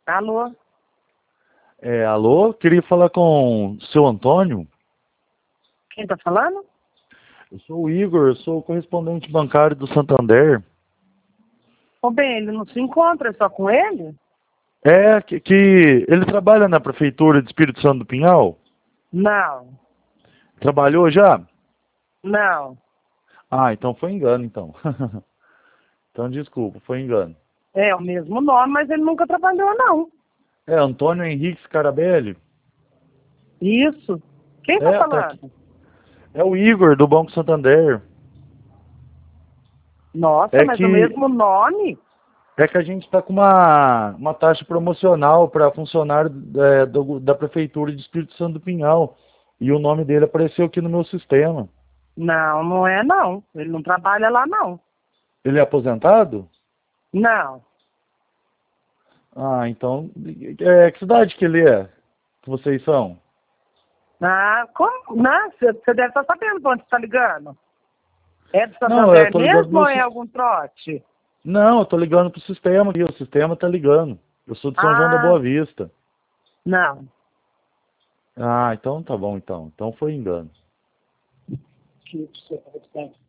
Alô? Alô? Queria falar com o seu Antônio. Quem tá falando? Eu sou o Igor, eu sou o correspondente bancário do Santander. Ô, bem, ele não se encontra só com ele? Que ele trabalha na Prefeitura de Espírito Santo do Pinhal? Não, Trabalhou já? não. Ah, então foi engano, então. Então, desculpa, foi engano. É o mesmo nome, mas ele nunca trabalhou, não. É Antônio Henrique Scarabelli? Isso. Quem tá Tá aqui. falando? É o Igor, do Banco Santander. Nossa, É mas o que, mesmo nome? é que a gente está com uma taxa promocional para funcionário da Prefeitura de Espírito Santo do Pinhal. E o nome dele apareceu aqui no meu sistema. Não, não é não. Ele não trabalha lá, não. Ele é aposentado? Não. Ah, então. Que cidade que ele é? Que vocês são? Ah, como? Não, você deve estar sabendo pra onde você tá ligando. É do Não, eu Santander tô ligando mesmo pro ou é algum trote? Não, eu tô ligando pro sistema aqui. O sistema tá ligando. Eu sou de São João da Ah, Boa Vista. não. Ah, então tá bom, então. Então foi engano. Que